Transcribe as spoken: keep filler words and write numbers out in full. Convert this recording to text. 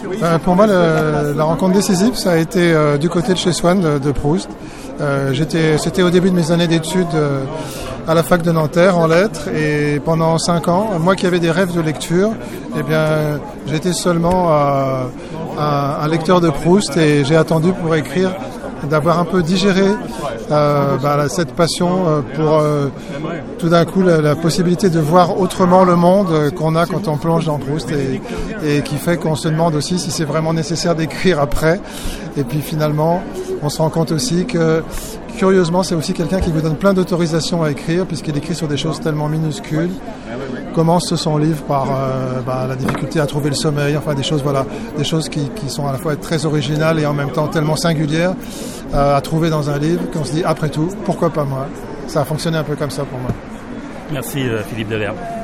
Euh, pour moi, le, la rencontre décisive, ça a été euh, du côté de chez Swann de, de Proust. Euh, j'étais, c'était au début de mes années d'études euh, à la fac de Nanterre en lettres, et pendant cinq ans, moi qui avais des rêves de lecture, eh bien, j'étais seulement euh, un, un lecteur de Proust, et j'ai attendu pour écrire d'avoir un peu digéré euh, bah, cette passion euh, pour euh, tout d'un coup la, la possibilité de voir autrement le monde euh, qu'on a quand on plonge dans Proust, et, et qui fait qu'on se demande aussi si c'est vraiment nécessaire d'écrire après. Et puis finalement, on se rend compte aussi que curieusement, c'est aussi quelqu'un qui vous donne plein d'autorisations à écrire, puisqu'il écrit sur des choses tellement minuscules. Commence son livre par euh, bah, la difficulté à trouver le sommeil, enfin des choses, voilà, des choses qui, qui sont à la fois très originales et en même temps tellement singulières euh, à trouver dans un livre qu'on se dit après tout, pourquoi pas moi? Ça a fonctionné un peu comme ça pour moi. Merci euh, Philippe Delerme.